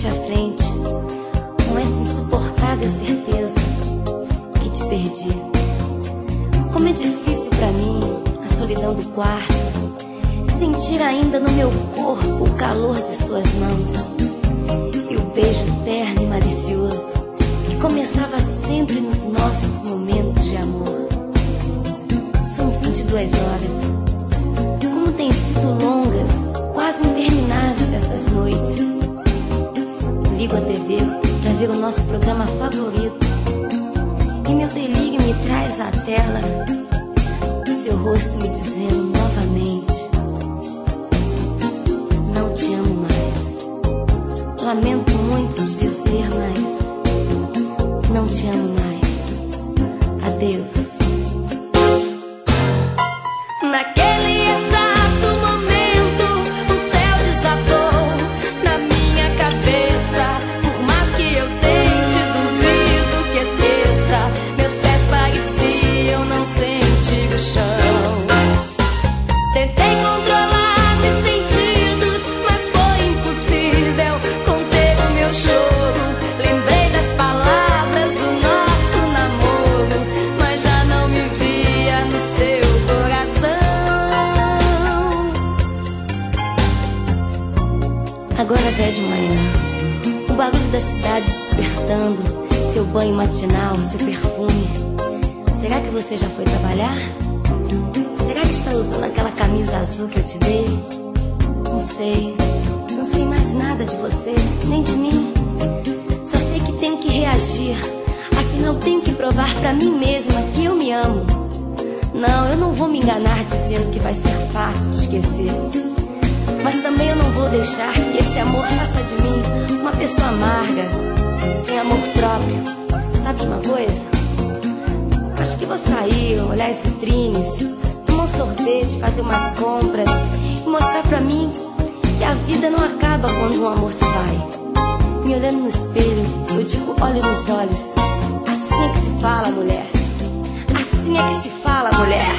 frente a frente com essa insuportável certeza que te perdi. Como é difícil pra mim a solidão do quarto, sentir ainda no meu corpo o calor de suas mãos e o beijo terno e malicioso que começava sempre nos nossos momentos de amor. São 22 horas. Como têm sido longas, quase intermináveis essas noites. Ligo a TV pra ver o nosso programa favorito e meu delírio me traz à tela o seu rosto me dizendo novamente: não te amo mais. Lamento muito te dizer, mas não te amo mais. Adeus. Naquele exato momento, o céu desabou na minha cabeça. Por mais que eu tente, duvido que esqueça. Meus pés pareciam não sentir o chão. Tentei controlar meus sentidos, mas foi impossível conter o meu choro. Lembrei das palavras do nosso namoro, mas já não me via no seu coração. Agora já é de manhã, o barulho da cidade despertando, seu banho matinal, seu perfume. Será que você já foi trabalhar? Será que está usando aquela camisa azul que eu te dei? Não sei, não sei mais nada de você, nem de mim. Só sei que tenho que reagir, afinal tenho que provar pra mim mesma que eu me amo. Não, eu não vou me enganar dizendo que vai ser fácil de esquecer, mas também eu não vou deixar que esse amor faça de mim uma pessoa amarga, sem amor próprio. Sabe de uma coisa? Acho que vou sair, olhar as vitrines, tomar um sorvete, fazer umas compras e mostrar pra mim que a vida não acaba quando um amor se vai. Me olhando no espelho, eu digo, olho nos olhos. Assim é que se fala, mulher. Assim é que se fala, mulher.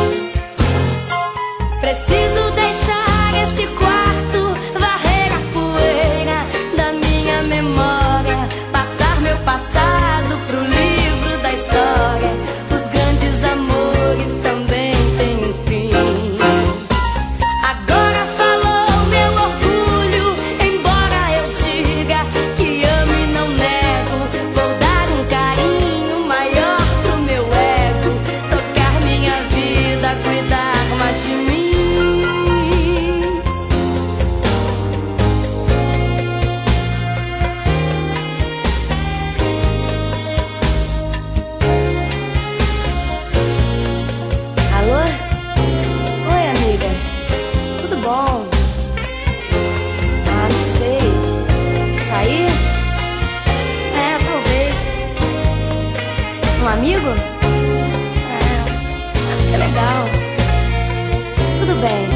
Preciso deixar esse quarto, varrer a poeira da minha memória, passar meu passado pro livro da história. Os grandes amores também têm um fim. Agora falou meu orgulho, embora eu diga que amo e não nego. Vou dar um carinho maior pro meu ego, tocar minha vida, cuidar mais de mim. Alô? Oi, amiga. Tudo bom? Ah, não sei. Sair? É, talvez. Um amigo? É, acho que é legal. Tudo bem.